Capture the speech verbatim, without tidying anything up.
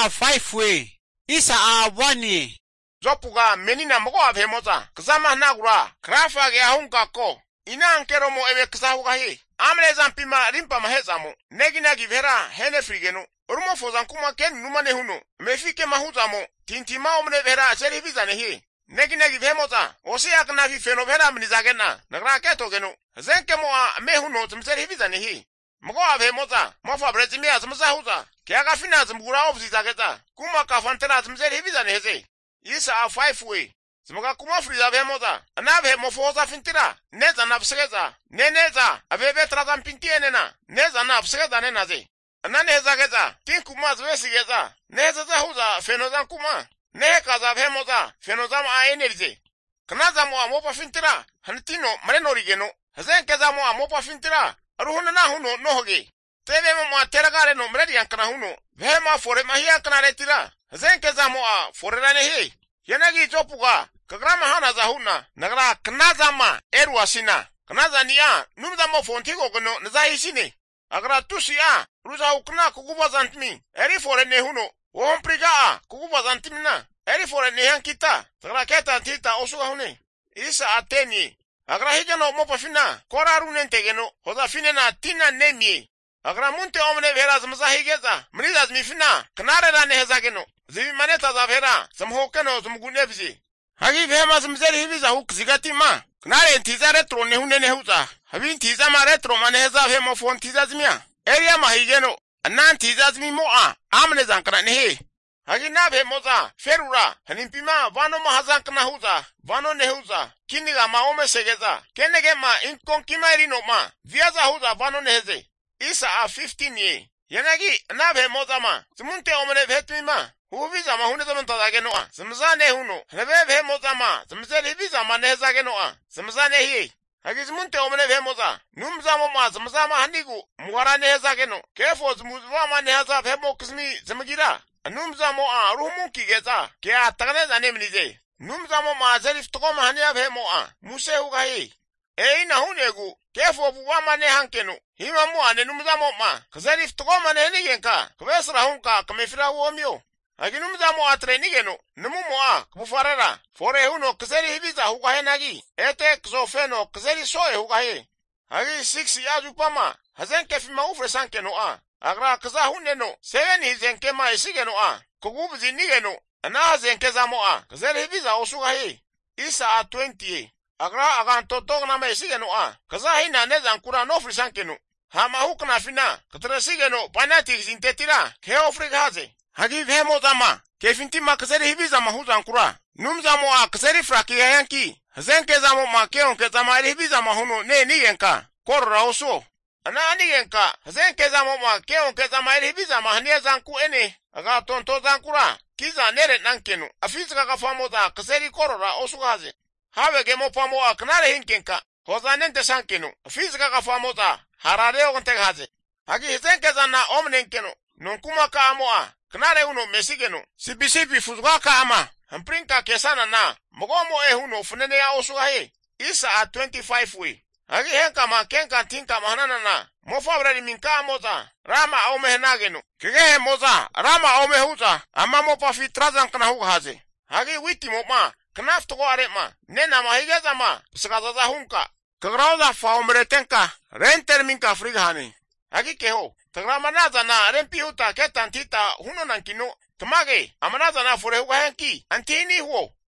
a five way. Isa a one year. Zopuga menina moko abhemoza. Kzama nagura. Krafa ge ahunka ko. Ina ankero mo ewe kzahuga hi. Amle zampima rimpa mahezamo. Negi nagi vera hene frigeno. Urumo fozan kuma ken numane huno. Mefike mahuzamo. Tintima omne vera seri vizane hi. Negi negi vemoza. Osi akna vi feno vera mnizagena. Nagra keto geno. Zenke mo a mehuno tumseri vizane hi. Moko avemoza. Mofa brezimia zmzahuza. Kiaga fina zmgura obzizageta. Kuma kafantera tumseri vizane heze. Isa a five way. Zmoga kuma friza vemoza. Anave mofoza fintira. Neza nafsegeza. Neneza. Aveve trazam pintienena. Neza nafsegeza nenaze. Ananeza geza. Tin kuma zvesigeza. Neza zahuza fenozan kuma. Nehe kaza vemoza. Fenozam a enerze. Kanaza moa mopa fintira. Hanitino marenorigeno. Hazenkeza moa mopa fintira. Aruhuna na huno nohoge. Teve moa teragare no mredi yankana huno. Vema fore mahia kanare tira. Hazenkeza moa fore ranehe. Yanagi jopuga. Kagrama hana zahuna. Nagra kanaza ma eru asina. Kanaza niya. Numza mo fontigo gano nazahishine. Agra tusi a. Ruza ukna kukuba zantmi. Eri fore ne huno. Wompriga a. Kukuba zantimina. Eri fore ne hankita. Tagra keta tita osuga hune. Isa ateni. Agra hijano mopa fina. Kora runente geno. Hoza fine na tina nemye. Agra munte omne vera zmzahigeza. Mniza zmifina. Kanare rane heza geno. Zivi maneta za vera. Zamhokeno zmgunevzi. Hagi vema zmzeri hiviza huk zigati ma. Kanare ntiza retro nehune nehuza. Habi ntiza ma retro maneheza vema fon tiza zmia. Eria mahigeno. Anan tiza zmi moa. Amne zankana nehe. Hagi nabe moza. Ferura. Hanimpima vano mahazankana huza. Vano nehuza. Kiniga maome segeza. Kenege ma inkon kimairino ma. Viaza huza vano neheze. Isa a fifteen ye. Yanagi nabe moza ma. Zimunte omene vetmi ma. Huviza ma hune zamantaza noa. Zimzane huno. Nebe moza ma. Zimzeli viza ma neheza noa. Zimzane hiye. Hagi zimunte omene vemoza. Numzamo ma zimzama hanigu. Mwara neheza geno. Kefo zimuzwa ma neheza vemo kizmi zimgira. Numzamo a rumu kigeza. Kia taganeza nemnize. Numzamo ma zelif tokoma hania vemo a. Muse ugahi. Ei na hunegu. Kefo buwa ma nehankeno. Hima mua ne numzamo ma. Kzelif tokoma nehenigenka. Kwesra hunka kamefira uomyo. Hagi numzamo a trenigeno. Numumo a kufarera. Fore huno kzeli hibiza hugahe nagi. Ete kzofeno kzeli soe hugahe. Hagi six ya jupama. Hazenke fima ufre sankeno a. Agra kza huneno. Seven hizenke ma isigeno a. Kugubuzi nigeno. Ana hazenke zamo a. Kzeli hibiza osugahe. Isa a twenty. Agra agan totog na ma isigeno a. Kza hina nezan kura no frisankeno. Hama hukna fina. Katra sigeno panati zintetira. Keo frigaze. Hagi vemo zama. Kefinti ma kzeli hibiza mahuzan kura. Numzamo a kzeli fraki yanki. Hazenke zamo ma keon ke zama hibiza mahuno ne nigenka. Korra oso. Ana anigenka. Hazenke zamo ma keon ke zama hibiza mahnia zanku ene. Aga tonto zankura. Kiza nere nankenu. Afizika kafamo za kzeli korra osu gaze. Hawe gemo pamo a knare hinkenka. Hozanente sankenu. Afizika kafamo za harareo kontek haze. Hagi hazenke zana omnenkenu. Nunkuma ka amo a. Knare uno mesigeno. Sipi sipi fuzga ka ama. Hamprinka kesana na. Mogomo e huno funene ya osugahe. Isa a twenty-five way. Hagi henka ma kenka tinka mahanana na. Mofabrari minka moza. Rama au mehenageno. Kigehe moza. Rama au mehuza. Ama mopa fitrazan kana huga haze. Hagi witi moma. Knaf toko are ma. Nena mahigeza ma. Sikazaza hunka. Kagrauza faumre tenka. Renter minka frigahani. Hagi keho. Tagramanaza na rempi huta ketan tita huno nankino. Tamage. Amanaza na fure huga henki. Antini huo.